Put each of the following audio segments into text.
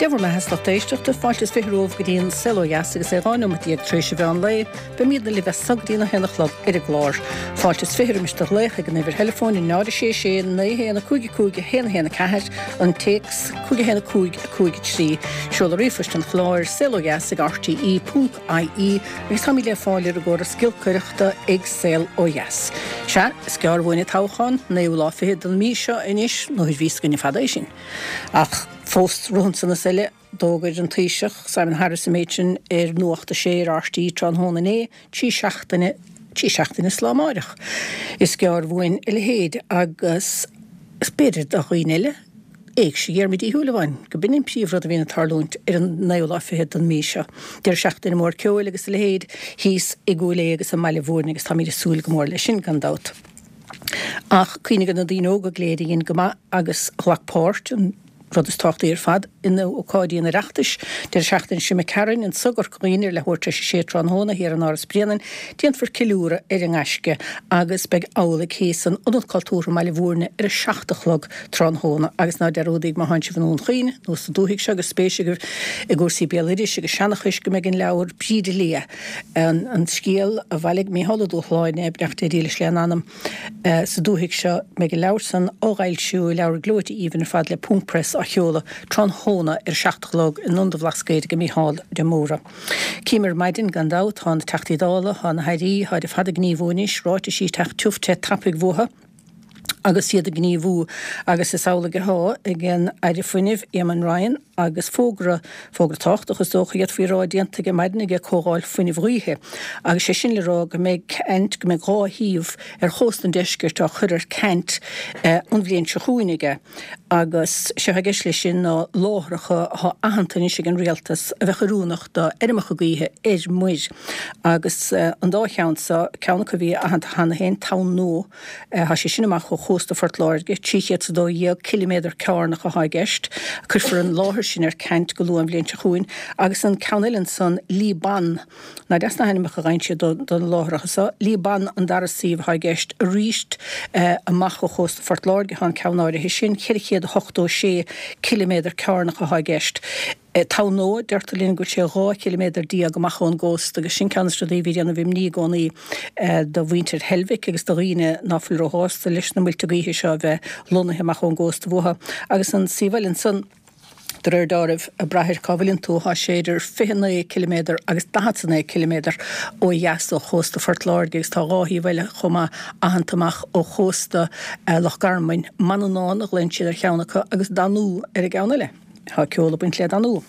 Ceafar me heas téisteachta fáiltas firóh go dtíon selóheas agus é gáinm díag trééis bhean lé, be míad na libh sagdína henachlog ar a glár. Fáiltas fiimiiste lécha gan éidir telefón i náda sé na héanana cúige héna ceir an tes cúige héna cúig trí. Seola rifuist an chláir selóheas ag RTE.ie agus tá le fáilir a ggóra scilcuireachta ag selóheas. Se is cearbhhaine táchan néú lá fihéad an mí seo inis nó vís gonne fadéis sin. Ach fóst runsan na selle dógaid an tíiseach Simon Harrison méidsin nuachta sé RTE Tránhóna né tí seachtainna slámáireach. Is cearbhhain ile héad agus spéidir a chuoineile éag sé dhéarmid í thuúlaháin, go bin príomhrad a bhína tarlúint an néolá fihéad an mí seo. Deir seachtainna mór ceol agus le héad híos i gúla agus an meile bhórna agus tá míad súil go mór lei sin gan dát. Ach cuoine gan na dtíine óga gléadaíon go agus chhlachpáirt an rud is táchtaí ar fad ina ócáidíon na reachtais, deir seachtain si me ceann in sugar chuoinir le thuirte sé Tránhóna hir an áras brianan, díon for kilúra ar an eisce agus beag ála chéan an cultúra meile bhórna ar a 60 Tránhóna agus ná deródaigh má haintse bhanún chuoine, nó sa dúthaigh se agus spéisigur i gúsaí béaliris agus seannachis go megin leabhar bríide lia an scéal a bhhaigh mí halladú chláine breachta díle lean anam sa dúthaigh se megin leabhar san ágailsiú leabhar glóite íhan ar fad le pumppress a cheola Tránhóna ar 60 in nundavlascéide go míhall de móra. Címar maidin gan dát há teachtaídála há na hairí há de fada gníomhúnis ráte sí teach tuufte tapig bhuatha agus siad a gníomhú agus is saola go há igen aidir funineh Éamann Ryan agus fógra tácht agus dócha iad fao rádianta go maidna go cógáil funineh ríthe agus sé sin le rá go méid cent go méid ráthíomh ar chóstan deisgirt a chuir cent an bhblionn se chuúinige agus se hageis lei sin ná láthracha há ahantaní sig an rialtas a bheith charúnach do ermacha gaothe muid agus an dá cheansa ceanna go bhí ahanta hana hen tán nó há sé sin amach chósta fortláirge 3 kilometr cearnach a hagist, chur for an láthir sin ar cent go luúan bblion se chuin, agus an ceanailen san Líban, na desna henimach a reinse don láthirachasa, Líban an darasíomh hagist a ríist amach chósta fortláirge há ceannáide hí sin, chéad 8 kilometr cearnach a hagist. Tá nó deirtalín go sé 2 kilometr dia go machán ghost agus sin canstra dhíhí anna bhím ní gcónaí do bhaintear Helvic agus do riine náfuil ó hásta leis na muilta gaotha seo bheith lonathe machán ghost bhuatha agus an síbhailinn san der dáibh a brethir cabhailinn tú há séidir 29 km agus 10 km ó dheas ó chósta fortláirge agus tá ráthí bhile chuma ahantamach ó chósta Lochgarmain Mananán a glenn siad ar cheannacha agus danú ar a gceannaile. Tá ceola buint le danú.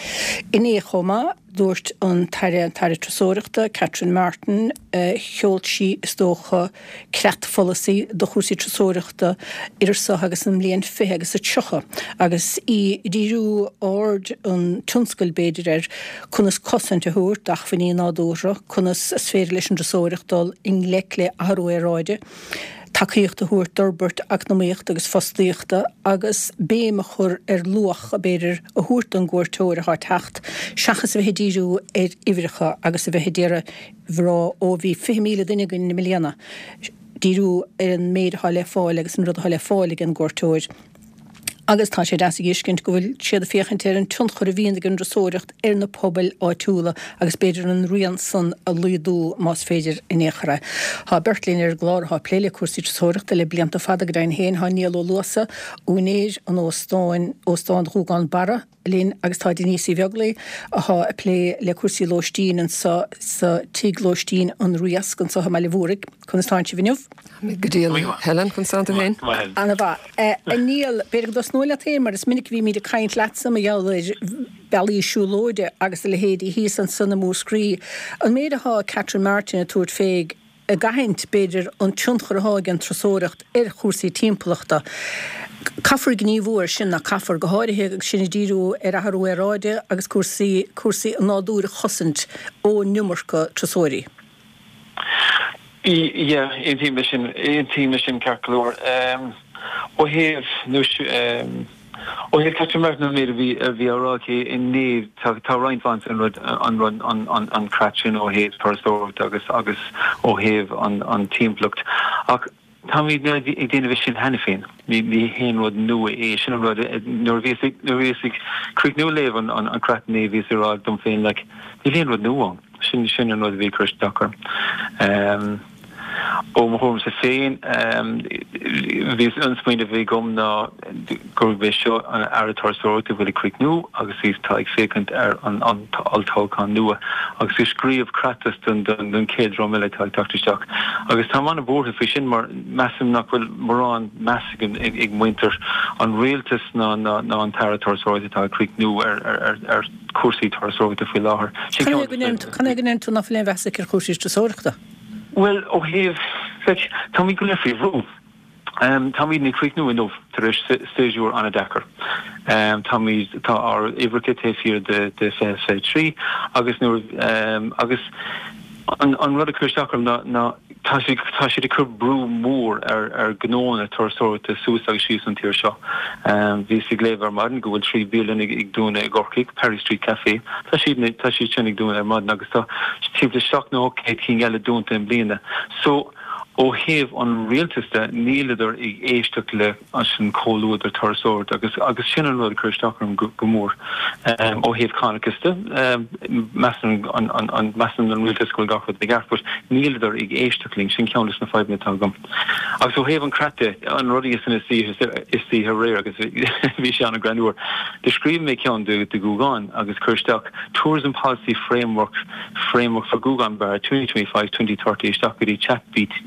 Iné chuma dúirt an taire trasóireachta Catherine Martin cheolt sí istócha creatfolaí do chúsaí trasóireachta idirsa agus an mblion fé agus a tucha agus í díú ord an tionscail beidir chunas cosanta thuairt ach faoí nádúra chunas sféir leis an trasóireachtal in le ahrú ráide. Takeíochtta thuairt Durbert agnomíocht agus fostíochta agus béime chur luach a beidir a thuairt an gúirtóir a techt seachas bheit díú ibricha agus a bheit déire bhrá ó bhí 5,000 duine na milliana. Díú an méid há le fáil agus an rud há le fáil an gúirtóir. Agus tá sé deasa giscint go bhfuil siad a féchantéir an tunchar a bhíon an rasóireacht ar na pobail áitiúla agus beidir an rian san a luadú más féidir in échara. Tá Bertlín ar glár há pléile cuasí trasóireachta le blianta fada go dain héin há níl ó luasa únéir an óstáin rúgáin bara lín agus tá níosí bheaglaí a há a plé le cuasí lóistín an sa tíglóistín an riascan sa meile bhúrig chun stáin si bhiniuh. Godíal Helen chun Santa Féin. Anna bha, a níl beidir dos nóla témar is minic bhí míad a caint leatsam a dheallir bailí siúlóide agus le héad í híos an sanna mór scrí. An méad athá Catherine Martin a túirt féig a gaint beidir an tionchar athá an trasóireacht ar chúsaí timpeachta. Caafar gníomhúir sin na caafar go háirithe agus sinna díú ar athrú ráide agus cuasaí an nádúra chosint ó numarcha trasóirí. Yeah, intim mission calculor. O hef o hef Catherine Martin made a VRK in need ta Ryan Vance on Cratchin o hef Perstor agus o hef on team looked. Tommy didn't sin Hannafin. The hen would know Asian or Norvesic Creek New Lave on Crack Navy or don't feel like the hen would know one. Shin and was Vickers Docker. Homes a féin vís unspointe bhí gom ná gur bheith seo an airtarsáirta bhfuil Creek New agus ís taig fécant an altácán nua agus is scríomh cratas don céad romile taig tachtasteach agus tá man bórtha fao sin mar measam nach bhfuil marrán measagin ag muinter an réaltas ná an airtarsáirta taig Creek New ar cuasaí tarsáirta faoi láthair. Can ag an tú nach féin bheasa ar cuasaí tarsáirta? Well, have Tommy Gullefrey room. Tommy Nick Creek New enough to stage you on a decker. Tommy's our Everett here the tree. August August on Rudder Kirchhocker not Tashi the curb brew more gnona torsor to suicide shoes on tier shop. Visi Glaver Martin go 3 billion doing a Gorkik, Perry Street Cafe. Tashi Chenik doing a Martin Augusta. Simply shock no King Ella don't and blina. So have on realtista neither éistukle as an cóúd tarsort agus sinan rud Kirchhocker gomór. Have Conakista messen an messen an realtistkul gachfud the gap, but neither éistukling sin countess na 5 minute agam. Also have an crate an ruddy is the rare agus vi an grandeur. The screen make count the Gugan agus Kirchhock tourism policy framework for Gugan bar 2025-2030 stock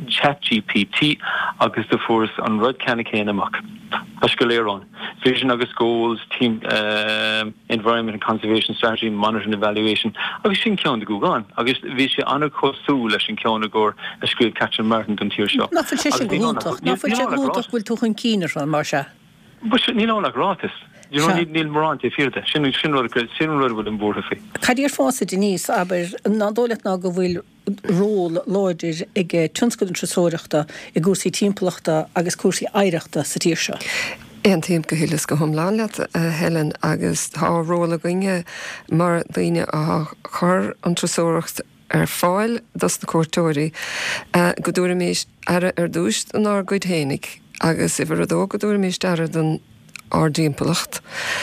ChatGPT agus the force on Rud Canacane amok. Ashkaleron. Vision agus goals, team environment and conservation strategy, monitoring and evaluation. Agus sin count the Gugan. Agus visha anna kosul sin count agor a school catch and Martin on tier shop. Not for chishing Guntach, not for Guntach will tuchen keener on Marsha. But you know like gratis. You don't need Neil Morant if you're there. Sin rud with an board of it. Cadir fása Denise, aber nadolet na go bhfuil ról láidir ag tionscoil an trasóireachta I gúsaí timplachta agus cuasaí éireachta sa tír seo. Ein tíim go hilas go thomláileat Helen agus tá róla goinge mar daoine a chur an trasóireacht fáil das na cuairteoirí go dúra míis ar dúist an ár goid hénig agus ifar a dó go dúra míis ar den ardímpelacht.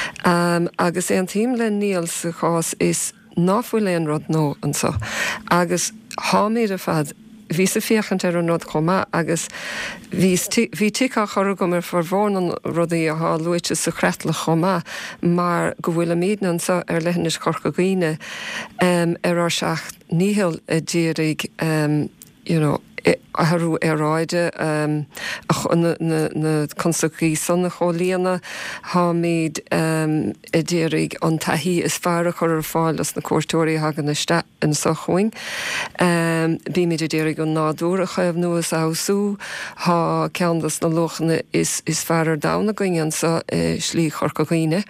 Agus ein tíim le níl sa chás is náfuil leon rud nó an so. Agus hámíad a fad ví sa fiachant ar an rud chomá agus ví ticá chorú go mar farmhórnan rudaí a há luite sa chretla chomá mar go bhfuil a míad an sa ar lehannis chorca gaoine ar seach níhil a ddírig a harú ráide na consaí san na cholíana há míad a ddírig an taihí is fearra chur fáil as na cuairteoirí hagan na in sa chuing. Bí míid a ddírig an nádúra chaibh nuas áú há ceandas na lochna is fearra dána goin sa slí chorca gaoine.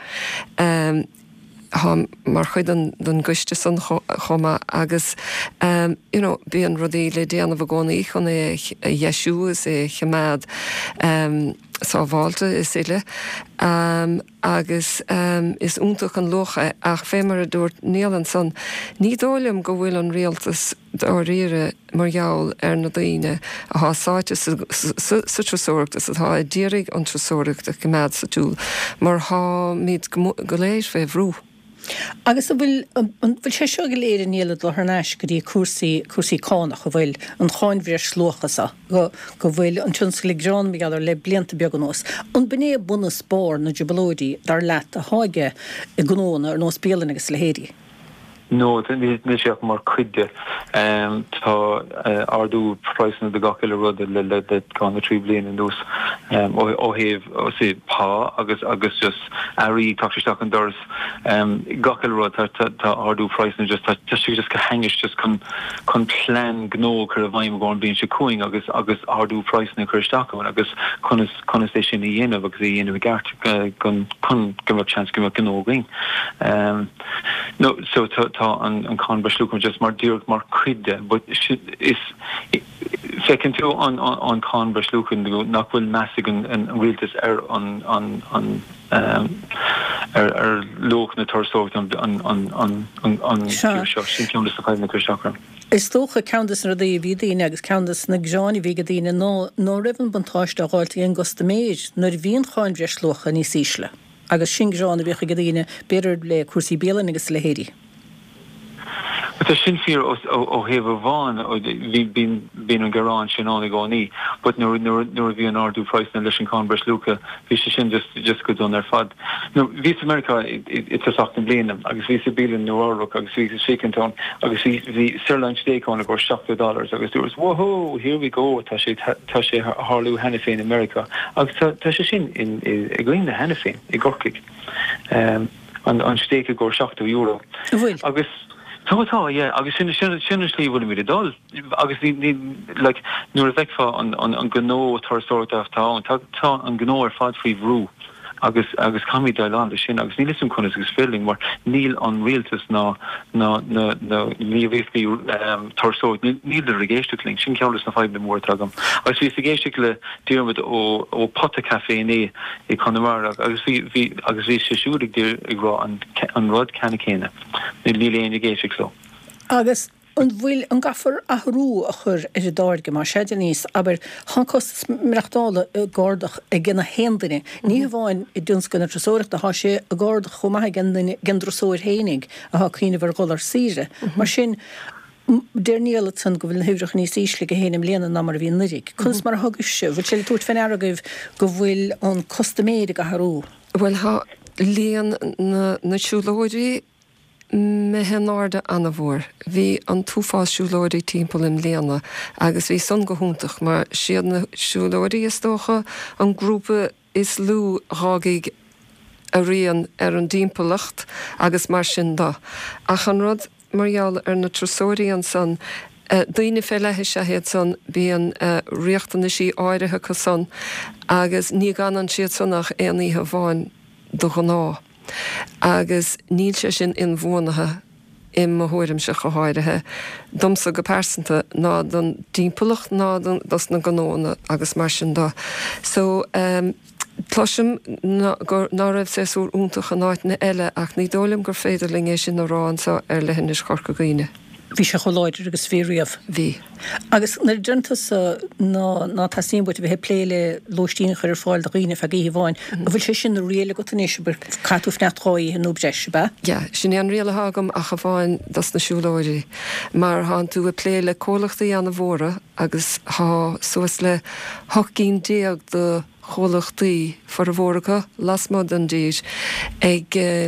Mar chuid den guiste san choma agus bí an rodí le déanamh gcónaí chun é Yeshúas é chemád sábháilte is ile agus is úntaach an locha ach fémar a dúirt nílan san ní dólam go bhfuil an réaltas á riire mar gheall ar na daoine a há sáite sa trasóireachtas atá ddírig an trasóireachta chemád sa túl mar há míad go léir fé bhrú. Agus bhfuil sé seo go léir níla do thnáis go dtí cuasaí cánach go bhfuil an cháinmhír slóchasa go bhfuil an tionscail grán beag le blianta beag an nós. An bné buna spór na Jubilóidí dar leat a háige I gnóna ar nós bélan agus le héirí. No, ní seach mar cuide tá ardú pricein de gaile rud le gan 3 blian in dús ó heh sé pá agus just airí tasteach an doras gaile rud tá ardú pricein just go hangis just chun plan gnó chu a bhaim gáin bíon se cuaing agus ardú pricein chuisteach agus chun é sin I dhéanamh agus I dhéanamh gart chun gimh chance gimh gnógaing. No, so an conversation just mar direct mar cuide, but is second to on conversation not will massig and realtas on look na torso on Is tócha countdas na dí bhí daine agus countdas na gseáinní bhí go daine nó rihann bantáiste a gáiltaí an gosta méid, nuair bhíon cháin bhreis slocha ní sísle. Agus sin gseánna bhícha go daine beidir le cuasaí bélan agus le héirí. Tá sin fear ó heh bháin bhí bíon an garrán sin ána gáí, but nuair bhí an ardú price na leis an Congress Luca, bhí sé sin just go dún ar fad. No, Vís America it's a socht an blianam, agus ví bílan nuárach, agus ví Shakedown, agus ví Sirlein Steakón go $60, agus dúras, whoa, here we go, tá sé Harlú hena féin America, agus tá sé sin i glín na hena féin, i gorcaig. An steak go €60. Agus Tá, agus sinna slí bhfuil mí dul, agus nuair a bheicfa an gnó tartóirtah tá an gnó ar fad faoi bhrú, agus camí dailán sin, agus níl sim chunas agus filling, mar níl an rialtas ná níomhhéí tarsóid, níl a rigéisteling, sin ceolalas na fáid mór agam. Agus bhí géiste le dúrmid ó potta caféné i Connemara, agus bhí sé siúrig dúr agrá an rud cena céine. Níl éon géiste so. Agus an bhfuil an gafar ahrú a chur ar a dáirge mar séidir níos, aber chancos mreachtála gárdach a gina héandaine. Ní bháin i dúnscanna trasóireachta há sé a gárdach chumaithe gen drosóir hénig a há cíine bhar golar síre. Mar sin déir níala san go bhfuil hibreach níos ísle go héanam léana ná mar bhíon nirig. Cuns mar thugus se, bhfuil sé túirt fan agah go bhfuil an costaméide a thrú. Well ha léan na siúlóirí me hen áda anna bhór. Bhí an túfáilsúlóirí timppla in léana agus bhí son go húntaach, mar siad na siúlóirí is tócha an grúpa is lú rágaigh a rian ar an dímpelacht agus mar sin dá. Ach an rud marall ar na trasóirí an san Daoine fé lethe sé héad san bíon riochtainna sí áirithe go san agus ní gan an siad sannach éanaíthe bháin do go ná. Agus níl sé sin in bhónathe im a thuirim se go háirithe domsa go persanta ná don dímpelach ná das na ganóna agus mar sin dá. So Tluisim ná raibh séúr úntaach an áit na eile ach ní dólim gur féidirling é sin narán sa ar lehinnis chorca gaoine. Bhí se choláidir agus féríomh. Bhí. Agus nar dentas ná tasíon buit bheit pléile lóistíine chuir fáil de riine a gí bháin, a bhfuil sé sin réile go tanéis ber catúh netráí an nóbreise be? Ja, sin an réile hagam a cha bháin das na siúlóirí. Mar há tú a pléile cólachtaí an na bhóra agus há suas le hocín déag de cholachtaí for a bhóracha lasmod an díis ag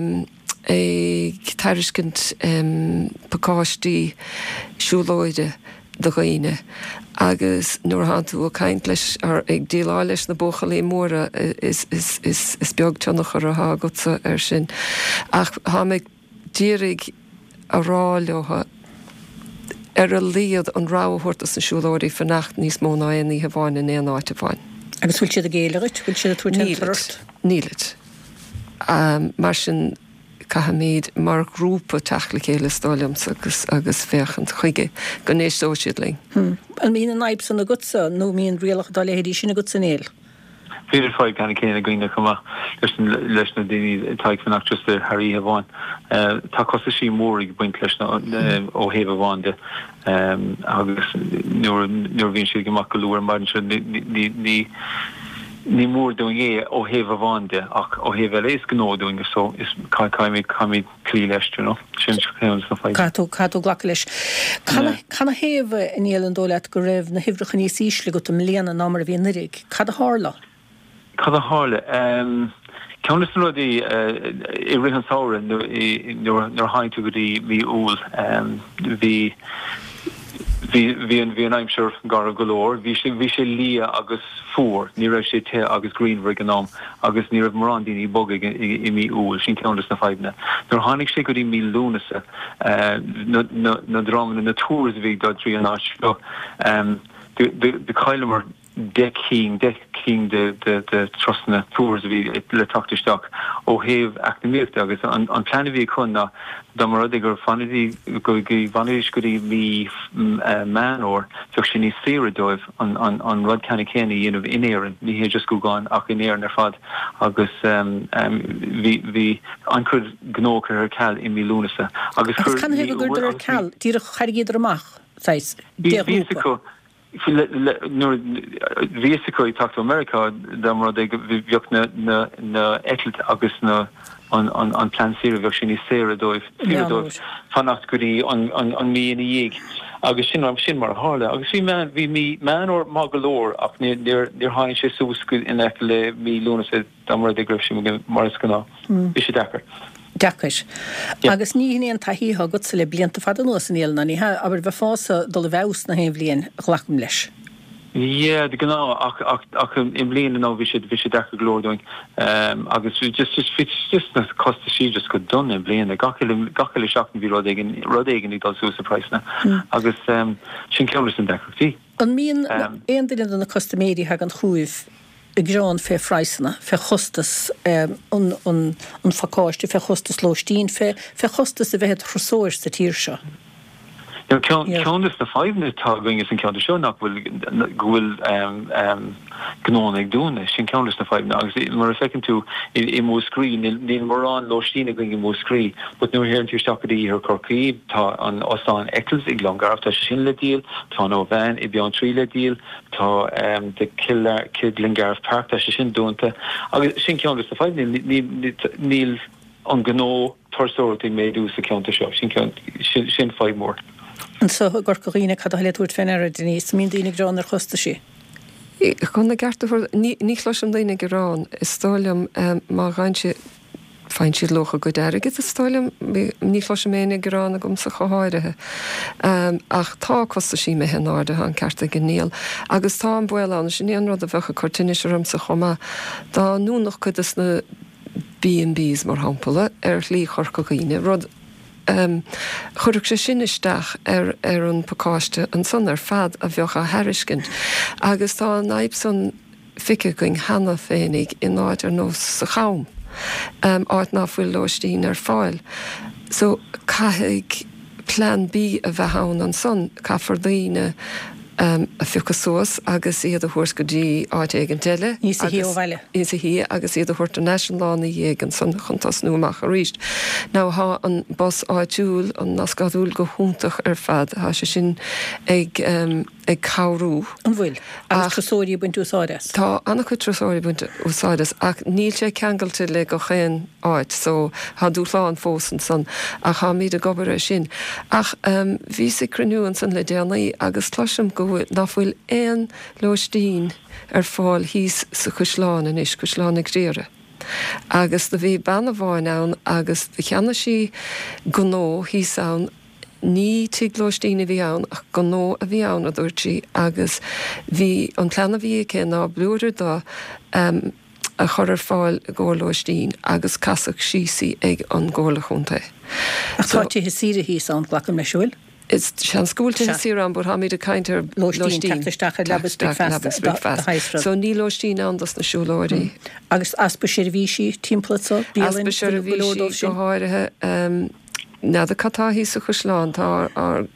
tairiscint pacáistí siúlóide do gaoine. Agus nuair han tú a caint leis ar ag díláil leis na bóchalí móra is beag teannach ar a hágutsa ar sin. Ach há meid dírig a ráleotha ar a líad an ráhhuirtas na siúlóirí fannacht níos mó ná aonaí bháin in éon áite bháin. Agus bhfuil siad a géalairt, bhfuil siad a túirteart? Nílit. Mar sin cahamíd mar grúpa teachla chéile stáliams agus féchant chuige go nééis sóisiidling. An mín an naib san na gutsa, nó míon rialach dá lehéirí sin na gutsa néil? Féidir fáid ganna céine gine cumach leis na daoine taigh fanach just ar Haríthe bháin. Tá costa sí mór ag buint leis ó héh bháinde agus nuair bhíonn siad goach go luair mar ní mór doing ó héh bháinde ach ó héh éis gnó doing so is caiimid clí leis sin na fáid. Catú ghlacha leis. Canna héh in élan dólaat go raibh na hibrecha níos ísle go am léana ná mar a bhíon nirig. Cad a hála? Cad a hála. Ceannas na rudaí i rihan sára nuair haint tú go dtí bhí úl hí an aimseir gar a golóir, hí sé lia agus fuór, ní raibh sé te agus Greenberg an am, agus ní raibh mar an daoine bog i mí úl, sin ceannas na feibhne. Nuair tháinig sé go dtí mí lúnasa na drámanna na túras bhí dá trí an áisio, de caiilemar decking de trosna tours vi le tachtisteach ó heh actimíocht agus an plan bhí chuna da mar gur fanidí go vanidís go mí manor tuach sin ní séradóibh an rud canna chéna dhéanamh inéan, ní hé just go gáin ach inéan ar fad agus hí ancrud gnóchar ar ceall i mí lúnasa. Agus canna hé go gur ar ceall, dír chairgéidir amach? sais Vísico I talk to America damara de bheoch na etalt agus na an plan sire bheoch sin sére dóibh fannacht goí an mí in dhéig agus sin mar hála agus bhí mí man or má golóir ach níor háin sé súscuil in le mí lúna sé damara de greibh sin mar ganná bhí sé dechar. Deis. Agus níon taíá go se le blianta fad an nósan éalna ní aber bheith fása do le bhes na héh blion chlacham leis. Yeah, de gná ach im blian ná vi sé dechar glódoing agus just na costa sí just go done im blian gachel seachtan vi rodéigen í dal súsa preisna agus sin celas an dechartí. An míon éondilin na costaméí ha an chuúh i grán fé freisanna, fé chostas an faáiste, fé chostas lóistín, fé chostas a bheith chosóir sa tír seo. Ceantas na 5 táing is an ceanta seo nach bhfuil gnónig dúna sin ceantas na 5 agus mar fecinn tú I mó scrí níl mar an lóistína going I mó scrí, but nuair héann tú stachadaí ar Corcaí tá an osán Eccles ag Longarh tá sin le díal, tá nó bhein I bean trí le díal, tá de Kilglengarh Park tá sin dúnta agus sin ceantas na 5 níl an gnó torsóirtí méadú sa ceanta seo sin 5 mór. An so gur goíine cad le túirt fénar Denise mín daoine grán ar chosta sí. Chun na gartar ní chluisiam daoine gorán is stáilm má gáintse fein siad locha go deirigid is stáilm ní chluisiam ména gorán a gom sa choáirithe ach tá costa sí me henáide an certa gníal agus tá an buil an sin níon rud a bhecha cortinisisiúm sa chomá dá nú nach chudas na B&Bs mar hampala lí chorcaíine rud chuireach sé sinneisteach ar an pacáiste an son ar fad a bheocha heiriscint agus tá an naib san fice going hena féinnig in áid ar nós sa cham áit ná bhfuil lóistín ar fáil. So caiigh plan B a bheith hán an son cafardaíine a fichasós agus iad a thuairs go dtí áit éigen teile. Níos a hí ó bhaile. Níos a hí agus iad a thuairt an national lána dhéigen san chuntas nuamach a ríist. Ná há an bos áitiúil an nascadúil go húntaach ar fad há sé sin ag cabhrú. An bhfuil agus trasóirí buint úsáidas. Tá annach chu trasóirí buint úsáidas ach níl sé ceangailte le go chéan áit so há dúláán fósan san ach há míad a gobar sin. Ach bhí sé cruniúan san le déanaí agus tlaisiam go bhfuil éon lóistín ar fáil híos sa chusláán in is chusláán ag réire. Agus do bhí banna bháin ann agus cheanna sí gnó híos ann ní tiglóistína bhí ann ach gnó a bhí ann a dúirtí agus bhí an pleanna bhí cé ná blúidir dá a chur ar fáil ggólóistín agus casach síí ag an ggóla chunta. Ach táirtí he síre híos an glacham le siúil? Is sean skúlta sí an bud ha míad a caiintear lóistín so ní lóistín andas na siúlóirí. Agus aspa sé bhísí timpplaá Aspa sé bhísí go háirithe na a catáhí sa chusláán tá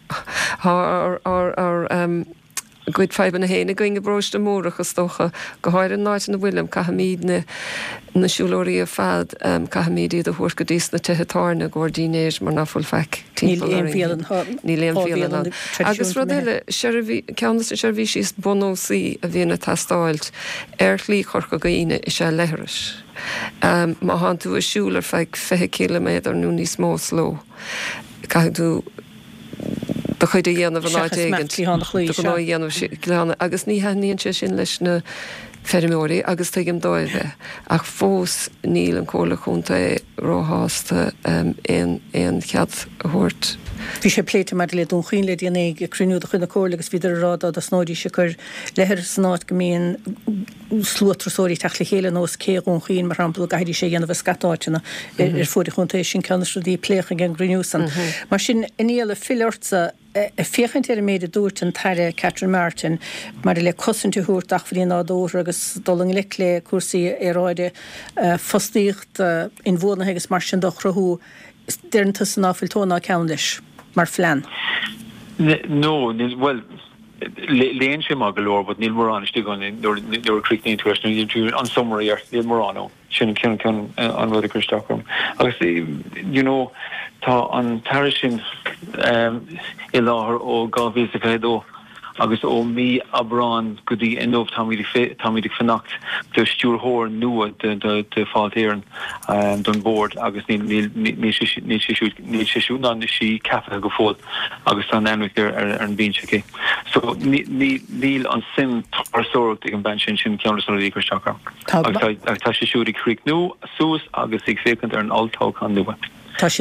Good five na héna going a brosta mórachas stocha go háir an náid na bhfuilm cahamíd na siúlóirí a fad cahamídí a thuair go dís na tethetána gordínéir mar nafuil feic Níl éon fialan agus rodile ceanna sa seirbhí síos bonósaí a bhíonna tastáilt lí chorcha gaoine is sé leithris. Má han tú a siúlar feic 5 kilometr nó níos mó sló. Caithú do chuid a dhéanamh an áit éigen agus ní haíonn sé sin leis na ferrimóí agus tuigim dóibh ach fós níl an cóla chunta róháasta éon chead a thuirt. Bhí sé pléite mar le dún chuoin le déana ag cruúda chuna cóla agus bhíidir ráda a snóirí se chur lethir snáid go míon slútrasóirí teach le chéile nós céún chuoin mar rampla gaiirí sé dhéanamh scatáitina ar fuidir chunta sin ceannaí plécha gan grúsan. Mar sin iníal a fillirta féchant ar méid a dúirt an taire Catherine Martin mar le cosintú thuirt ach faoí nádóir agus dolang le lé cuasaí ráide fostíocht in bhna agus mar sin do chrathú dearnta san áfuil tóna ceann leis mar flean. No, well, léon sé má golóir, but níl mar anistí gan dúir críicnaí tuaisnú an summary ar níl mar anó sin cin an rud a Christachom. Agus, tá an taire sin I láthar ó 2022 agus ó mí abrán go dtí inmh táidig fannacht de stúrthóir nua de fáiltéireann don board agus níl siú ná sí captha go fóil agus tá enmhic ar an bhíonse cé. So níl an sim tarsóireacht ag an ben sin ceannas an rígur seachar. Agus tá sé siúd críic nó suas agus ag fécant ar an altáchán nua. Tá si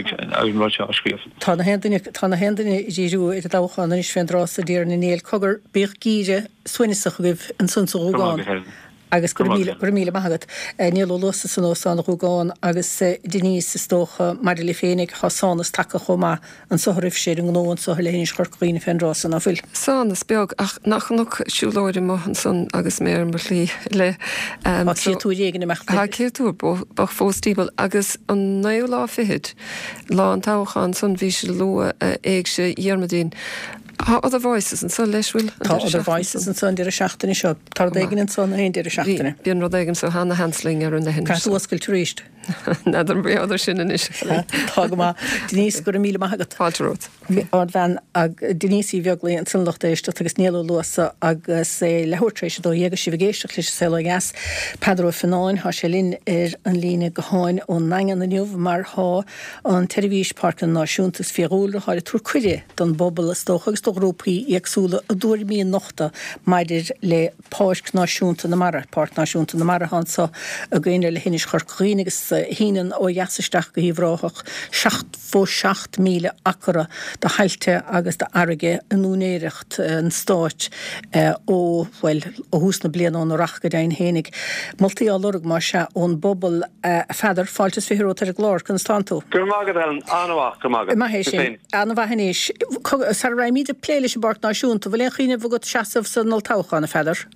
Tá na hendaine díú i dáchan is féinrás a ddíar na néal cogur bíoh gíide suineach goibh an sunsaúgáin. agus go míle maigad níl losa san ósán rúgáin agus Denise tócha Marilyn fénig chasánas take chomá an sohrih sé an nóan so lehénis chorcíine féinrásan a bhfuil. Sánas beag ach nach siúláir mohan san agus mé an lí le tú dhégan mecht. Céú bach fóstíbal agus an 9 lá fiid lá an táchan san bhí se lua éag sé dhéarmadín. Other voices and so leisfuil. Tá other voices and so in seachtainna seo. Tá daigen an son hain deir seachtainna. Bíon rodaigen so Hanna Hansling ar an lehin. Casúscail turíist. Nadidir brí other sin in is. Tá go má Denise go míle maigad. Fáilterót. Ard bhean ag Denise bheaglaí an sunlachtéiste agus níl luasa agus lehuirtrééis dó dhéagus si bhgéisteach leis sé gas Pedro Fanáin há sé linn ar an lína goáin ó nangan na nniuh mar há an Televís Parcan náisiúntas fiúla háir túr cuide don bobbal tóchagus Rópaí agsúla a dúir míon nochta maidir le páirc náisiúnta na mara, Parc náisiúnta na mara hansa a gcuine le hinis chorcíine agus hínan ó jaasisteach go híomhráthach 7 míle acra de heilte agus de airige an únéirecht an stáit ó húsna blianón ó rachga dain hénig. Multaí álorg mar se ón bobbal feidir fáiltas fiúrótar a glár chun stantú. Gur mágad an anhaach go mágad. Ma hééis sin anhahéis sa raimíide pléile Parc náisiúnta bhfuil chuoine bhgad seaamh san nótáchan na feidir.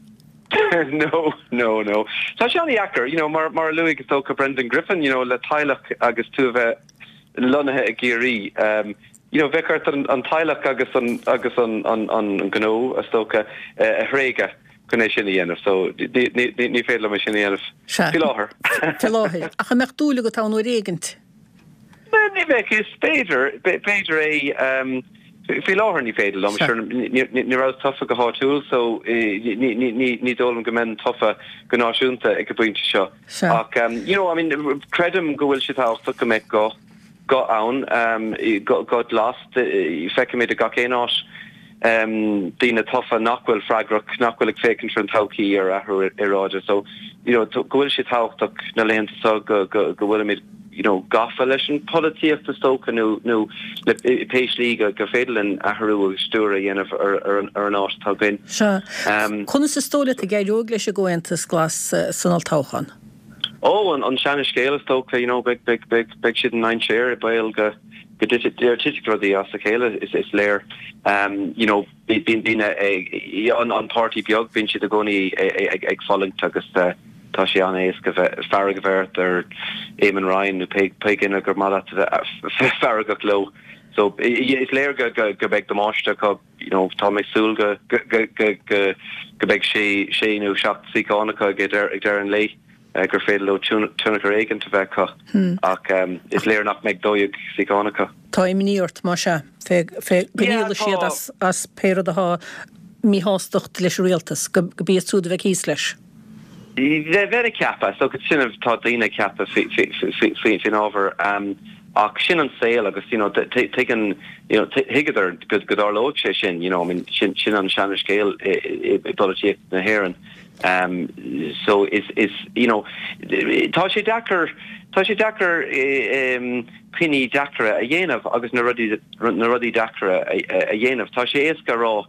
No. Tá sé an iacar, mar luig tócha Brendan Griffin, le tailech agus tú bheith lonathe a géirí. Bheicart an tailech agus an gnó a tócha a hréige chuné sin dhéanamh, so ní féile me sin dhéanamh. Fi láthair. Fi láthair. A chu mechtúla go táú régant? Ní bheith is Péidir é fi láthir ní féidir am sure ní rá tofa go háúil, so ní dólam go men tofa go náisiúnta ag go buinte seo. Ach, credim go bhfuil si táachta go méid go ann, go last, feice méid a gach éáis, dína tofa nachhfuil freigrach, nachhfuil ag fécinn an taucií ar athú iráide, so go bhfuil si táachta na léanta so go bhfuil méid gafa leis an políocht a stocha nó le péis líga go féidirlinn athú stúra dhéanamh ar an áit tágain. Se. Chuna sa stóla a gaiireog leis a ggóantas glas sanal táchan? An seanna scéile stocha, beag siad an 9 séir I bail go tiitic rodí as a chéile is léir. Bín an party beag bín siad a gcónaí ag fálingt agus tá sé an ééis go fearrag bhirt ar Éamon Ryan nó peigin a gur mala fearragach lo. So is léir go beag do máiste tá méid súil go beag sé nó seach síánacha ag dar an lei gur féidir le túnach réigen a bheitcha ach is léir nach méid dóigh síánacha. Tá imíort mar se gníile siad as péad ath mí hástocht leis rialtas go bíad súda bheith híos leis. Very cappa, so could sin have taught Dina cappa fin over ach sin an sale agus taken higadar good arlo sin sin an shanna scale ability na heron so is Tashi Dakar Queenie Dakar a Yenov agus na ruddy Dakar a Yenov Tashi Eska raw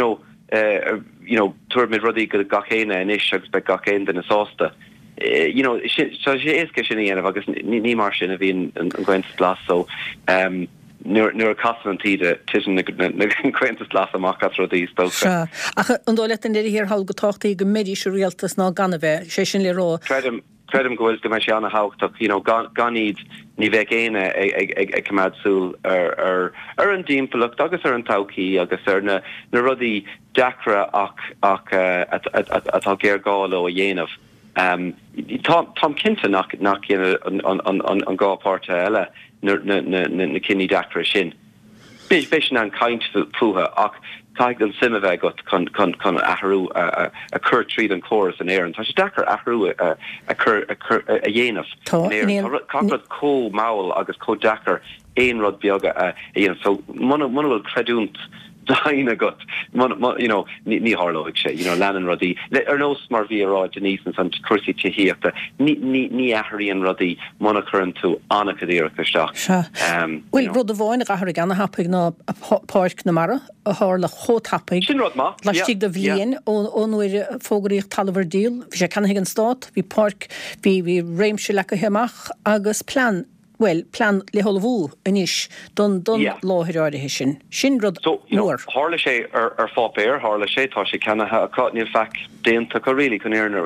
tuair mid rudí go gachéine in is agus be gachéin den na sásta. So sé éasca sin dhéanamh agus ní mar sin a bhíon an gcuintas glas, so nuair a casan an tíide tisan na gcuintas glas amach as rudí tócha. An dóile an idir hir hall go táchtaí go médí se rialtas ná gan bheith, sé sin le rá. Credim go bhfuil go me seanna háchtach, gan iad ní bheith éine ag cumad súil ar an dímpelacht agus ar an taucií agus ar na rudí deacra ach atá géir gáil ó a dhéanamh. Tám cinnte nach an gápáirte eile na cinní deacra sin. Beish an kaint puha ach taig an simime got con ahrú a cur tríd an chorus an éan. Tá sé dakar ahrú a dhéanamh. Cagad có maul agus có dakar ein rod bioga a dhéanamh. So mana bhfuil creúnt daine got ní harloig sé lean rodí nos mar bhí ará Denise an cuasí tííachta ní athíon rodí mana chuann tú anna cadíachtasteach. Bhfuil rud a bháin a athir gan hapig ná páirc na mara a hála chóthapaig leistíigh do bhíon ónhuiir fógaríocht talhar díal, bhí sé canigh an stát, bhí páirc bhí réimse le go heamach agus plan. Well, plan le holbhú inis don láthir áirithe sin rud mór. Hála sé ar fápéir, hála sé tá sé cennathe a cotníil feic déanta go rilí chun éarnar,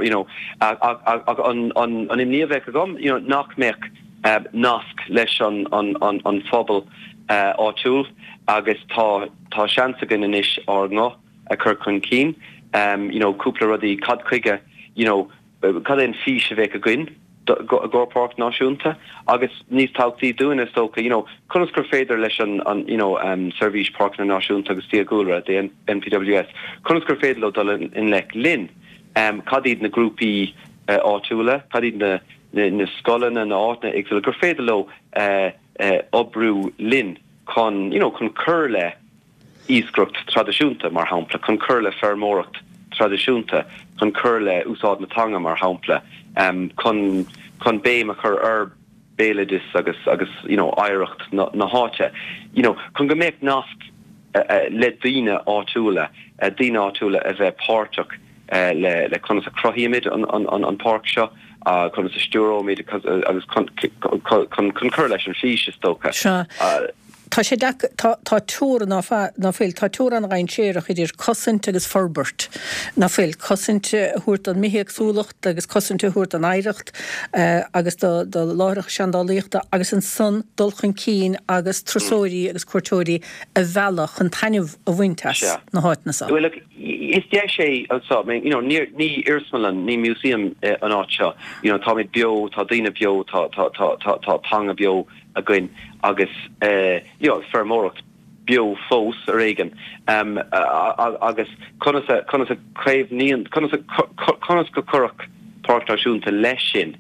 an imníomhheith a gom, nach meic nasc leis an phobal áitiúil agus tá seansa gan inis árgá a chur chun cín, cúpla rudí cad chuige, cad éon fís a bheith a gcuin, go park náisiúnta agus níos tátaí dúine stocha chunas gur féidir leis an Service Park na náisiúnta agus tí gúra de NPWS chunas gur féidir le dul in le linn cadíd na grúpií áitiúla cadíd na scolan na áitna ag gur féidir le obrú linn chun chur le íscrucht tradiisiúnta mar hampla chun chur le fermóracht tradiisiúnta chun chur le úsáid na tanga mar hampla chun béim a chur béladis agus éireacht na háte. Chun go méid nasc le daoine áitiúla a bheith páirteach le chunas a crothíimiid an parc seo chunas a stúróid agus chun chur leis an fís is tócha. Tá sé tá túra ná féil tá túra an rain séireach idir cosint agus forbert ná féil cosinte thuirt an mihéagsúlacht agus cosinte thuirt an éireacht agus do láireach seandálaíochta agus an son dulchan cín agus trasóirí agus cuairtóirí a bhealach an tainmh a bhainteas na háitna sa. Well, is de sé ní Irsmalan ní museum an áitseo, tá mid bio, tá daine bio, tá panga bio a gcuin agus fermóracht bio fós a réigen agus conas a craibh níon conas go curach parc náisiúnta leis sin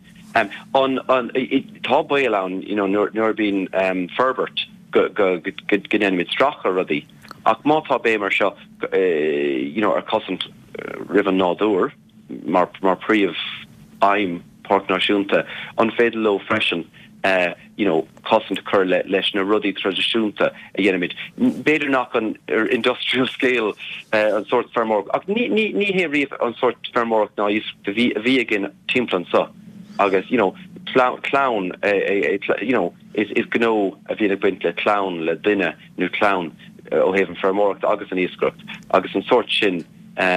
tá bail ann nuair bín ferbert go gnéanamid stracha rudí ach mátá bé mar seo ar cosint rivan nádúr mar príomh aim parc náisiúnta an féidir lo freisin cosint chur leis na rudí tradiisiúnta a dhéanamid. Beidir nach an industrial scale an sort fermór. Ach ní hé riomh an sort fermór ná is bhí gin timplan sa. Agus, clown, is gnó a bhí buint le clown le duine nó clown ó héhann fermór agus an íscrucht. Agus an sort sin,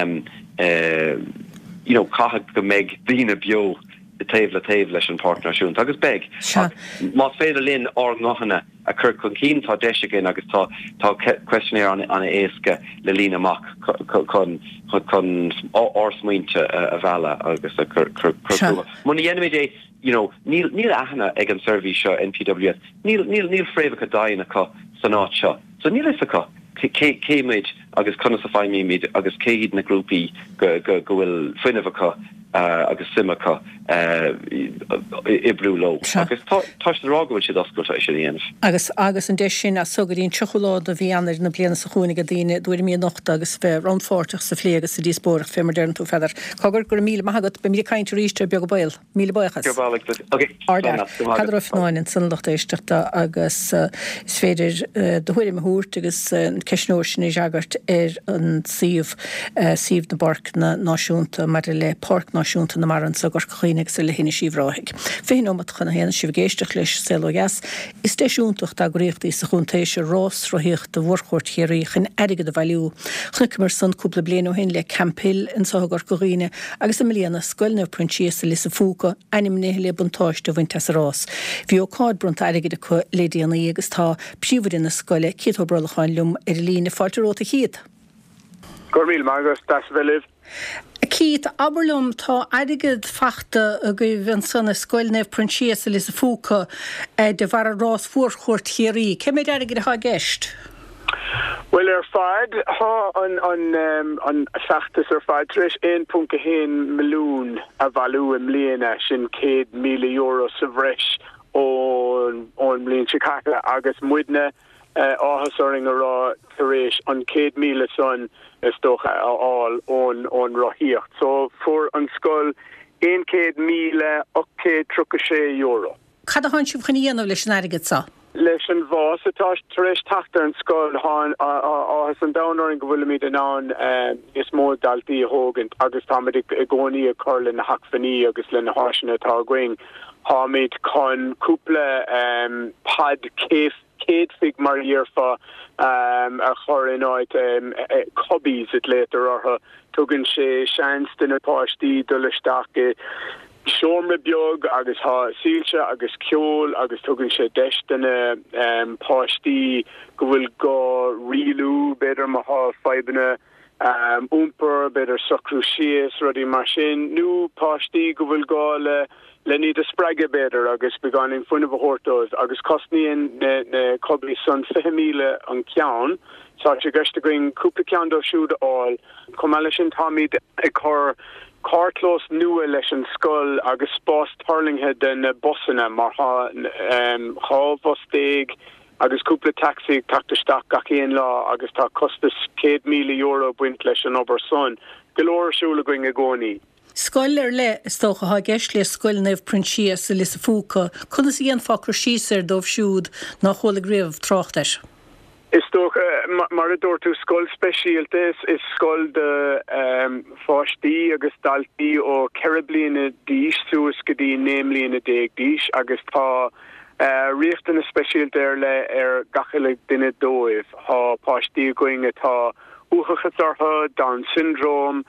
caithag go méid daoine bio taobh leis an parc náisiúnta agus beg. Má féidir linn árgnáhanna a chur chun cín tá deise gin agus tá questionnaire an éasca le lín amach chun ársmaointe a bhela agus a chur. Muna dhéanamid é níl aithna ag an service seo NPWS, níl fréimh a daine acu san áit seo. So níl is acu céimiid agus conas a feimimiid agus céhíad na grúpií go bhfuil fuineh acu agus simacha ibrú lo. Agus tá rágóil si oscailte sé dhéanamh. Agus an de sin a sugarín chocholád a bhí anir na bliana sa chuúnig a daine dúir mí nochta agus fé ranfáirteach sa phléagas sa díosbórach fé mar dearn tú feidir. Cagur gur míle maigad be mí caiint ríiste beag bail míle buchas. Cadar fnáin san lochta éisteachta agus is féidir do chuir a húirt agus ceisnóir sin is agart an síomh na barc na náisiúnta mar le parc náisiúnta na maran sa gur chuoineag sa le hinine síomhráigh. Féin ómat chuna héana si bhgéisteach leis Selogas is déisiúntaach a goréochtaí sa chuntéise rás roiíocht de bhórchóirt chéirí chun aige a bhailiú. Chnucimar san cúpla bliana ó hin le campil in sagar goghine agus a milliana scoilneh printíasa le sa fúca animné le buntáiste bhainteas rás. Bhí ó cád brunt aige de chu lédíana agus tá príomhar na scoile céad brolacháin lum lína fáilteróta chiad. Gormíl mágus das bheilih. Cíad aberlum tá aigid fachta a go bhíon sanna scoilneh printíasa le sa fúca de bhar a rás fuórchóirt chéirí. Cé méid aigid a gist? Well, fad ha on sachtas fad trish 1.1 milliún a valú im léana sin €100,000 sa bhreis on mlíon Chicago agus muidne áhasaring ará taréis an €100,000 son is stocha all on rohíocht. So for an scoil €100,000 €836. Cad a haint siúb chaníanamh leis an airgid sa? Leis an bhás atá taréis tachtar an scoil áhas an downar an gohfuil míad an is mór daltaí a hógant agus táid i gcónaí a chur na hacfaní agus le na háisina atá going háid chun cúpla pad céad mar dhearfa a chur in áid cobbies it later ortha tugann sé seanstain na páistí dulaisteach Seomra beag agus ha sílte agus ceol agus tugann sé deistena páistí go bhfuil go rialú beidir má há feibanna úmper beidir socrú síos rudí mar sin nó páistí go bhfuil gá le ní a spreige beidir agus beganin fuinna bhórtos agus costníon na cobbí san 5,000 an ceann tá sé gasta going cúpla ceann do siúd áil cumáile sin táid ag chur Cartlos nua leis an scoil agus spás tarlinghe den bossanna mar hávostéig agus cúpla taxi tactaisteach gach éon lá agus tá costas €100,000 buint leis an obair son. Golóir siúla going a gcónaí. Scoil le is tócha ha geist le scoil nef prinsías sa lis a fúca, chuna sí an facr sísir dómh siúd nach chola gréibh tráchtais. Is toch mar door to skol specialtes is skol de fáistí agus daltaí ó ceirbliana díis suas go dtí namely in a déag díis agus tá riachtain na specialtéir le gachaile duine dóibh há páistí going atá uchachatartha Down syndrome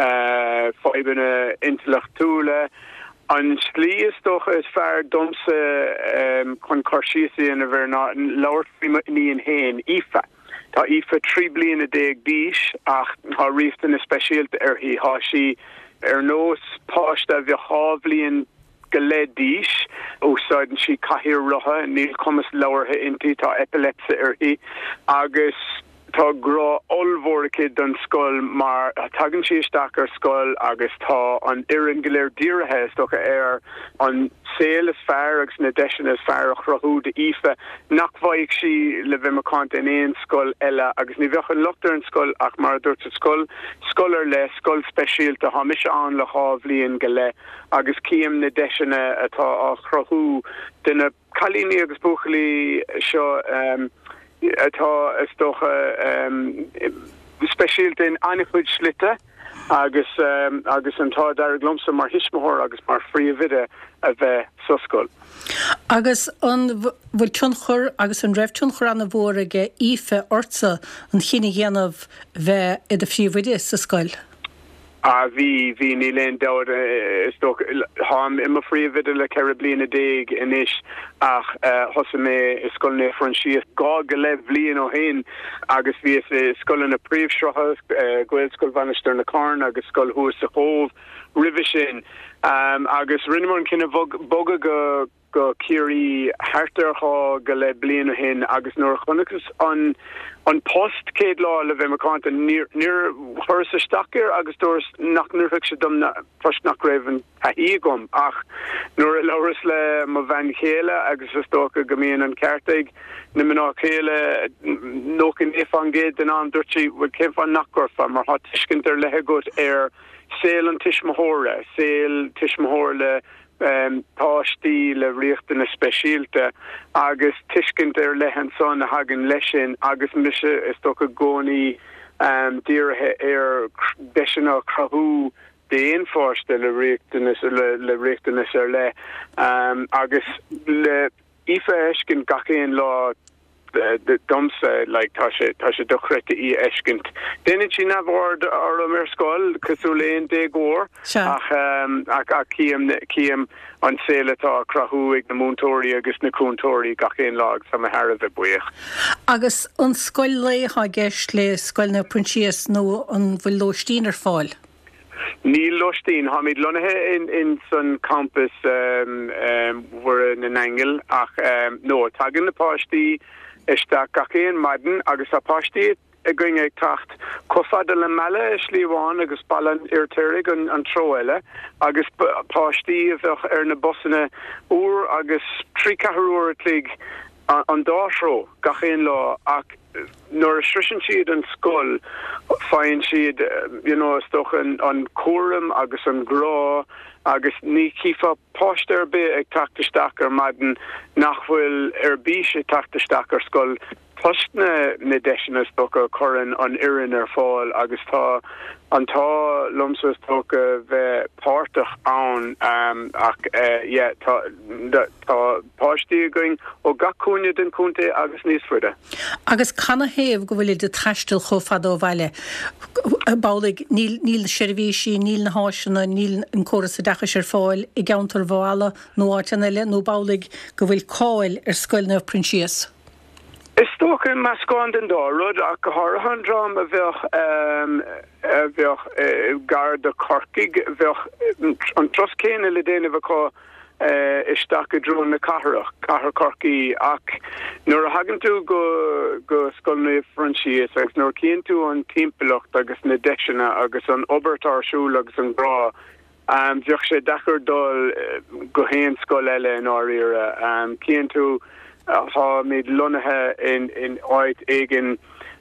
fáibanna intellectúla an slí is toch is fear domse chun chorsíí in a bhar ná leir níon hain ife. Tá ife 3 bliana a déag díis ach tá riachtain na speisialta hí há si nós páiste bhí hábblion go le díis úsáidan si caithfir rutha níl cumas leabhartha intí tá epilepsa hí agus tá grá olmhórcha don scoil mar tagann sí isteach ar scoil agus tá an ian go léir díirithe stocha an saoil is fearr agus na deisina is fearr a chrathú de ife nach bhaigh si le bheith macáint in éon scoil eile agus ní bheocha luchtar an scoil ach mar dúirt scoilar le scoil speisialta hamis an le hábhlíonn go le agus cíam na deisina atá a chrathú duna chalíní agus buchalí seo atá is toch speisialta in anichuid slite agus antá dar glomsa mar hisismór agus mar fríomhide a bheith soscoil. Agus an bhfuil tunchur agus an raibh tunchur an na bhóraige ife orsa an chinine dhéanamh bheith iad a fríomhide sa scoil. Vi ní len dawer is toch ham immer fríomhide le ceir bliana a déag inis ach hosa mé is scoilna Fransíos gá go le blian ó hain agus bhí is scoilna príomhsreacha goil scoil bhainistear na carn agus scoil thuas a chomh ribh sin agus rinnemarn cinna boga go cíirí hartarcha go le blian ó hain agus nuair chunachas an post céad lá le bheith macáint níor thuras a stair agus dúras nach nuirfik se dom fas nach raibhann a ígum ach nuair a leras le má bhain chéile agus is tócha gomíon an ceartaigh na mná chéile nócin ifangéad den an dúirtí bhfuil céim fan nachcorfa mar há tuiscint ar lethe gut saoil an tiismóthóra saoil tiismóthór le táistí le riachtain na speisialta agus tuiscint ar lehan son a hagan leisin agus mise is tócha gcónaí díirithe ar deisina crathú déon fáiste le riachtain ar le agus le ife eiscin gachéon lá domsa tá sé dochrete í eiscint. Déine sin nabhard ar am scoil cosú léon dégóir ach cíam an saoiletá crathú ag na múntóirí agus na cúntóirí gachéon lag sa Harrah buíoch. Agus an scoil le há gceist le scoil na Prinsíos nó an bhfuil lóistín ar fáil. Níl lostín hamid lonathe in san campus were in an angel ach no tagan na páistí sta gachéan maidin agus a pastí going ag tacht cofada le meile slíháin agus ballan irterig an troile agus pastí bheith na bosanna úr agus trí cathúir lig an dásró gachéan lá ach nor restriction siad an skull fáin siad stoch an chorum agus an grá agus ní kifa páster be ag tacteisteach ar maidin nachhfuil bíse tacteisteach ar skull Pustna na deisina stocha churan an irin ar fáil agus tá lumsas tócha bheith páirteach ann ach tá páistí going ó gacúne den cúnta agus níos fuide. Agus canna héamh go bhfuil de taistil chofadó bhaile. Bálaigh níl seirbhísí, níl na háisina, níl an choras a decha ar fáil i gceantar bhála nó áiteanna le nó bálaigh go bhfuil cáil ar scoilna Prinsíos. Is stoken mascon den dorud ach goharhan dram a bheith gar de corkig bheith an troscéine le déine bheá isteach drún na cahar corki ach nuair a hagan tú go scolna Prinsíos agus nuair cíann tú an timppeacht agus na deisina agus an obertarsúl agus an grá bheoh sé dechar dul go héan scoil eile in áíire cíann tú ha mid lunathe in áit igen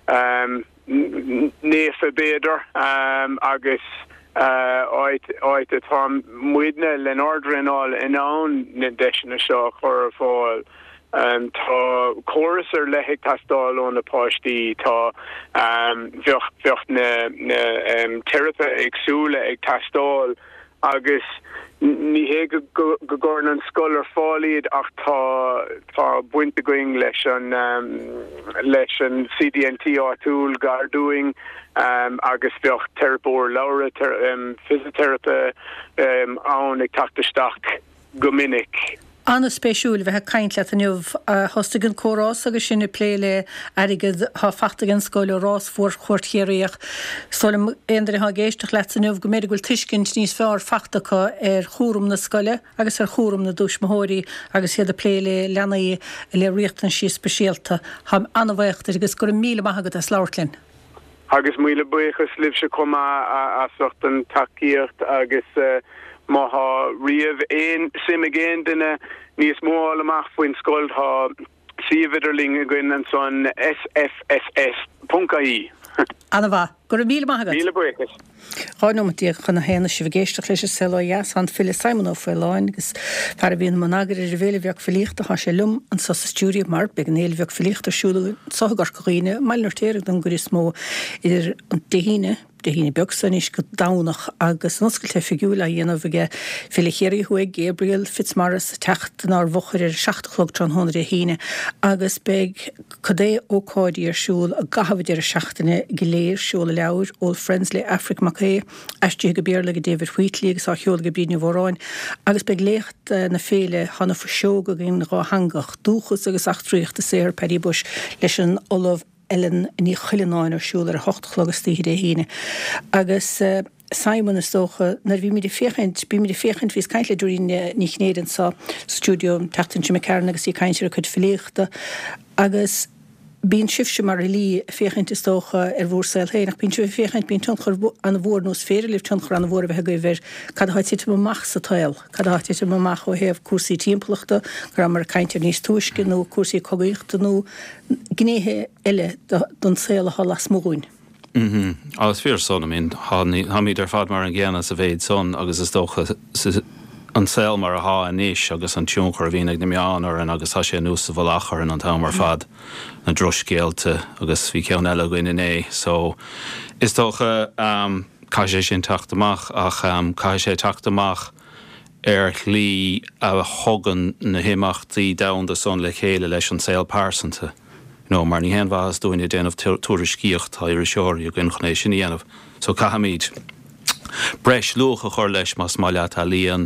néfa béidir agus áit atá muidne len ordrinál in ann na deisina seo chur fáil tá choras ar leigh tastáil ón na páistí tá bheocht na therapa agsúla ag tastáil agus ní hé go gorn an scoil ar fáliad ach tá buinte going leis an CDNT áúil gardúing agus bheocht terapór laura physiotherapa ann ag tacteisteach go minic. Anna spéisiúil bheit caiint le aniuh hostagan chorás agus sinna pléile aigad há fachtagan scoil rás fuór chuirtchéireach solim éonidir ha géisteach le aniuh go méidir goil tuiscint níos fearr fachtacha ar chúrum na scoile agus ar chúrum na dúsmóirí agus iad a pléile lenaí le riochttan sí speisialta ha anna bhaochttar agus gur míle maithagad a sláirtlinn. Agus míle buchas libse comma a sochtan takeíocht agus Maha riamh sim again duna níos mó amach faoin scoil tá sividerling a gin an son sfss.ai. Anna bha, gur míle maithagad. Míle buchas. Hánomtí chuna héanana si bhgéisteach leis Seloias an Philip Simonov fáiláin agus fear bhíon managar ar bhéle bheoh filiachta há sé lum an sa stúdio mar beagnéil bheoh filiachta siúla sogar coghine mailar téireh don gurí smó idir an dehíine beagsan is go dánach agus noscailte figiúla dhéanamh bheige filichéirí chuig Gabriel Fitzmaurice techt ná bhochar ar 7:00 John Henry híine agus beag codé ócáidí ar siúl a gahabhad ar 7:00 giléir siúla leabhar All Friends le Afric Mackay eistí go béarla go David Wheatley agus á cheol go bríne bhráin agus beag lécht na féle hanna fa seoga gin rá hangach dúchas agus achtrúochta séir Paddy Bush leis an Olaf Ellen ní chuileáin ar siúla ar 8:00 tíide híine agus Simon is tócha nar bhí mí féchint vís caiintle dúí ní chnéan sa stúdio tetain si me cean agus í caiintear chud filéachta agus bín sifse mar lí féchint is tócha ar bhórsail héach bín féchint bín tunchar an bhór nó sféir lih tunchar an bhór bheit go bhir cad haid amach sa tail cad haid amach ó héamh cuasaí timpplaachta gur mar caiintear níos tuiscin nó cuasaí cogaíochta nó gnéthe eile don saola há las móin. Agus fear son ha mí ar fad mar an ggéana sa bhéid son agus is tócha an saoil mar a há aníis agus an tiúnchar a bhínig na meánar an agus tá sé nús sa bhlachar an tá mar fad na droscéalte agus bhí ceann eile goine é so is tócha cai sé sin taachtamach ach cai sé taachtamach ar lí a thugan na himachtaí damhanda son le chéile leis an saoil pásanta. No, mar ní henbhas dúine déanamh tuairiscíocht tá ar seoirí a gcunééis sin dhéanamh. So cahamíd breis lucha chur leis mas maiile tá líon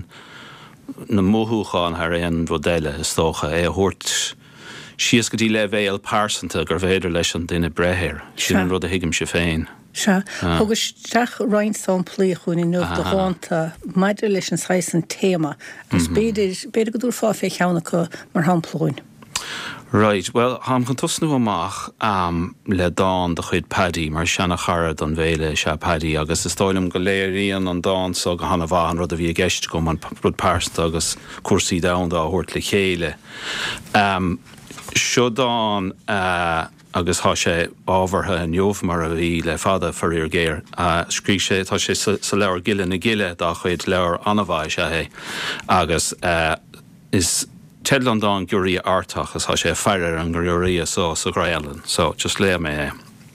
na móthúcháin ar éon rodéile is tócha é thuirt sios go dtí le bhéal pásanta gur bhéidir leis an duine brethir sin an rud a hiigim se féin. Se agus teach reinán plíochún in nuh do háanta maidir leis an 6 an téma agus béidir go dúr fá fé cheanna go mar háplóin. Right, well, ham gan tusnú amach le dáin de chuid paddy mar sena charad an bhéile se paddy agus is stoilm go léiríon an dáin so go hanna bháin rud a bhí gceist go man rud páirsta agus cuasaí dán dá thuirt le chéile. Seo dáin agus há sé ábhartha an neomh mar a bhí le fada faríor géir. Scrí sé tá sé sa leabhar gile na gile dá chuid leabhar anmhaid se hé agus is Tedland on Guria Artach as Hashe Fire and Guria so Grailan, so just lay me.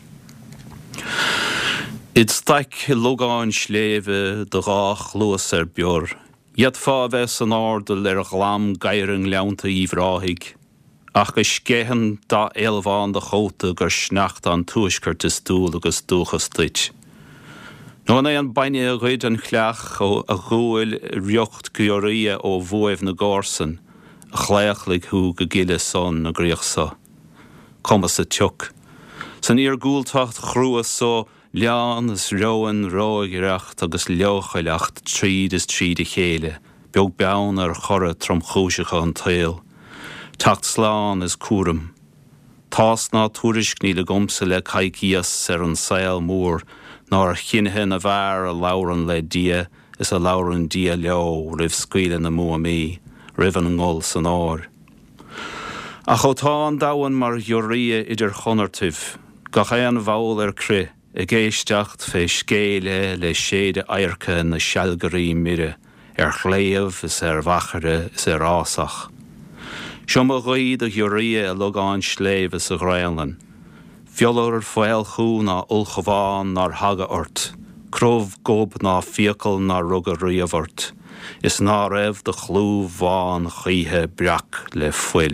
It's like Logan Schleve, the Rach, Lewis Bjor. Yet faves an order ler glam geiring leunta ivrahig. Ach gehen da elvan de hote gur schnacht an tuisker te stoel agus doegestrit. No an baine reid an chlach o a goel riocht Guria o voev na gorsen. Chléachlig hú go gile son na gríochsa. Commas a tiuk. San gúltacht chrúas so lean is roan róigireacht agus leochaileacht tríd is tríd I chéile. Beag bean chorra trom chúisecha an tail. Tacht sláán is cúram. Tás ná túris gníle gomsa le caicías an sail mór, ná chinhe na bhar a lauran le dia is a lauran dia leo rih scuile na mua mí. Rivan an ngol san áir. A chotá an dawan mar Joria idir chonartiv, gach an bhaul cri, géisteacht fé scéile le séide airca na sealgarí mire, chléamh is vachere is rásach. Sioma ghaid a Joria a logáin sléimh is a Grailan. Fiolor foiil chú na ulchaván nar haga ort, crov gob na fiacal na rugga riamhort. Is ná raibh de chlú bháin chíthe breach le fuil.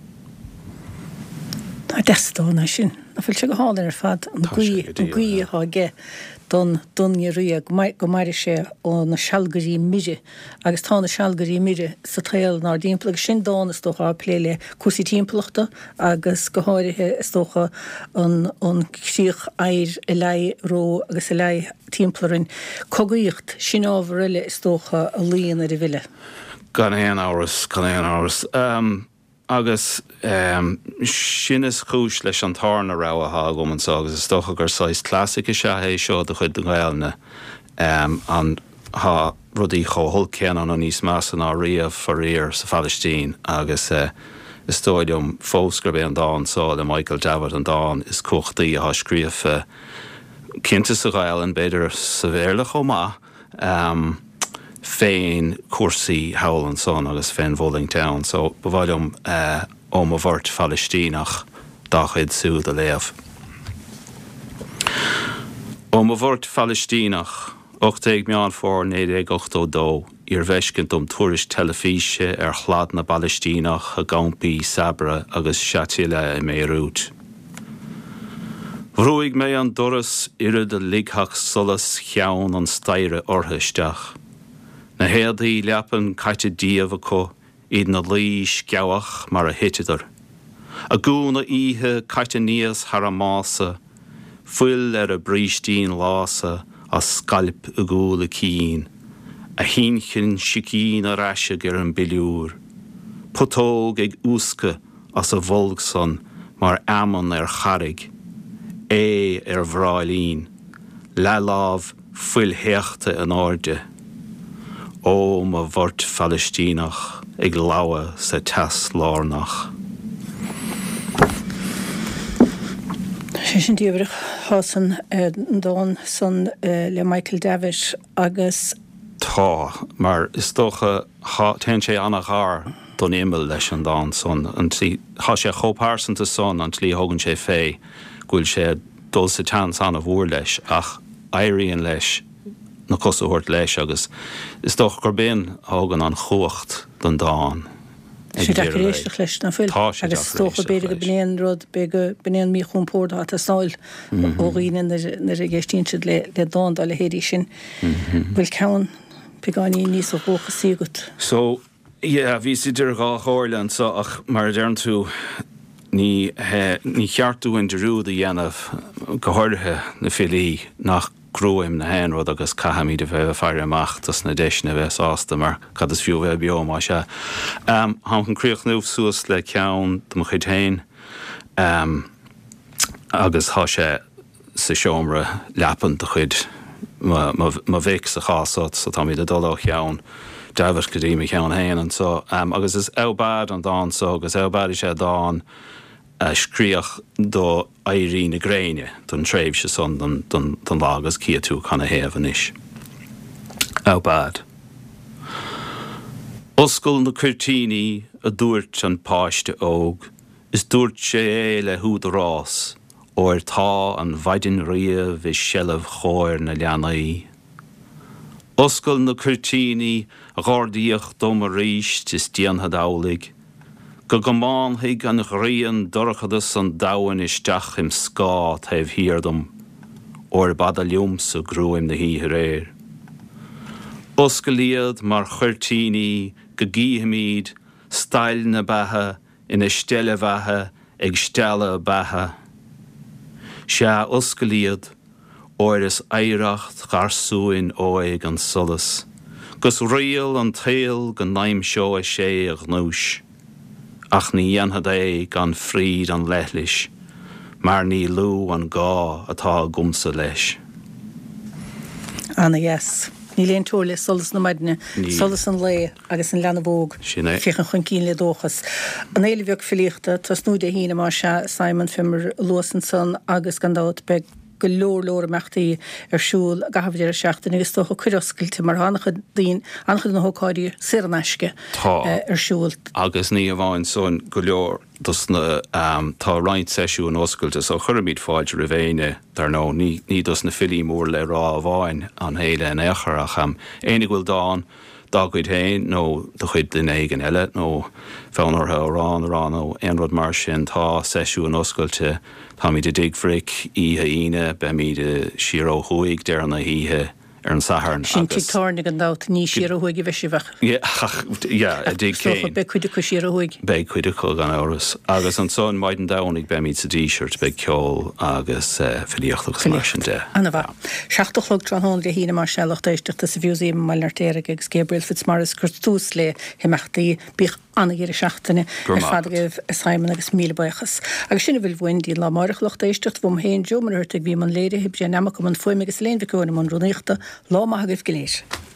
Tá deastána sin, na fuil se go hálan fad an gcuí há ge don ruí go mairi sé ó na sealgarí mire, agus tá na sealgarí mire sa tréal ná dímpla sin dána is tócha pléile cuasí tímpleachta agus go háirithe is tócha an críoch air I lei ró agus I lei tímplarin cogaíocht sin ábharile is tócha a líon ar I bhile. Gan éon áras. Agus sin is chúis leis an tárna ráhatha goman agus is tócha gur sáis clásica se é seo de chuid do gailne an há rudí chomhthol ceanan an níos meas an á riamh faríor sa Palestín agus is tóidm fósgrab an dáin sá le Michael David an dáin is cuachtaí a scríomh cinnte sa gailen beidir sa bhéirle chomá féin cuasaí hail an son agus féin Bowling Town, so bhhailm a bhairt Palestínach dá chuid súd a léamh. A bhairt Palestínach 8 meán fór 982 ar bheiscint tuairis telefíse chlad na Palestínach a gampaí Sabra agus Seatíile I Méirút. Bhrúig mé an doras irid a ligthach solas cheann an staire orthaisteach. Na héadaí leapan caite díomh acu iad na lí sceabhach mar a hitidar. A gúna ihe caite níos har a mása, fuil a brístín lása a scalp a gúla cín, a hínchin sicín a raise gur an biliúr. Putóg ag úsca as a volgson mar amon charig, bhráilín, leláb fuil heachta an áde. Ó ma bhairt Palestínach ag láha sa teas lárnach. Sé sin díomhreach hásan dán san le Michael David agus Tá, mar is tócha ten sé annach ár don imil leis an dán son an tí há sé chópársanta son an tlí hogann sé fé gúil sé dul sa tan san a bhór leis ach éiríonn leis na cosúirt leis agus is doch gur ben hágan an chuacht don dáin. sé deéisiste leis na fuil agus tócha beidir go bnéan rud be go bnéan mí chumpór a stáil óghíine na ggéistínse le dáin a le héirí sin bhfuil ceann peáí níos ó bócha sígut. So, bhí idir gá háirland so ach mar dearn tú ní cheartú in derú a dhéanamh go háirithe na fillí nach grúim na henrod agus cahamí de bheith fear amach tas na deisna bheith ásta mar cad is fiú bheith bio má se. Han chun críoch nuh suas le ceann do chuid hain agus há sé sa seomra leapan do chuid ma bhéic sa chását sa tá míad a dulach cheann dehar go dtí cheann hain an so agus is eabad an dáin so agus eabad is sé dáin scríoch do éirí na gréine don tréimh se son don lágus cia tú chuna héamh inis. Eabad. Oscail na curtíní a dúirt an páiste óg, is dúirt sé le húd a rás, óir tá an bhaidin riamh is sellh chóir na leanaí. Oscail na curtíní a gádaíoch dom a ríist is díanthad álaigh, go gomáin hiag an ghrian dorchadas an dahan isteach im scá taobh hiardom, óir bad a liomsa grúim na híthe réir. Oscailiad mar chuirtíní go gíhamíd, stail na bathe ina stelle bhathe ag stelle bathe. Se oscailiad óir is éireacht garsúin óig an solas, gus rial an tail go naim seo a sé ag núis. Ach ní dhéanthad é gan fríd an leithlis, mar ní lú an gá atá gumsa leis. Anna, yes. Ní léon túirla solas na maidine, solas an lé agus an leanna bóg, fichan chun cín le dóchas. An éile bheoh filiachta, tas núd a hína mar se Simon Fimmer Lawsonson agus gandát be go leor mechtaí siúl gahabhdéir a seachtain agus tócha cuireoscailte mar annachad na hócáirí sirneisce siúl. Agus ní a bháin son go leor dus na tá roint seisiú an oscailte so chuirmíd fáilte rivéine dar nó ní dus na filí mór le rá a bháin an héile an écharach énig bhfuil dáin dágad hain nó do chuid den éigen eile nó fánartha rán ó éonrad mar sin tá seisiú an oscailte tá míad a digfric ihe ine be míad a siar ó chuig dear na híthe an saharn. Sin títáirnig an dát ní siar ó chuig i bheisibhach. Ja, a dig céin. Be chuide chu siar ó chuig. Be chuide chu gan áras. Agus an son maid an dánig be míad sa d-shirt be ceol agus filíochtach mar sin de. Anna bha. Seachtalog trahón le hína mar sealach éisteachta sa bhiúsaí mailartéireg agus Gabriel Fitzmaurice Curtús le himachtaí bích anna géir seachtainine fadagah Simon agus míle baichas. Agus sinna bhfuil bhaindí lá marachlocht éisteacht bhm héin jo man hurtig bhí man léire hib sé nemach man foiim agus léon bhicúna man runéachta lá maithagah goléis.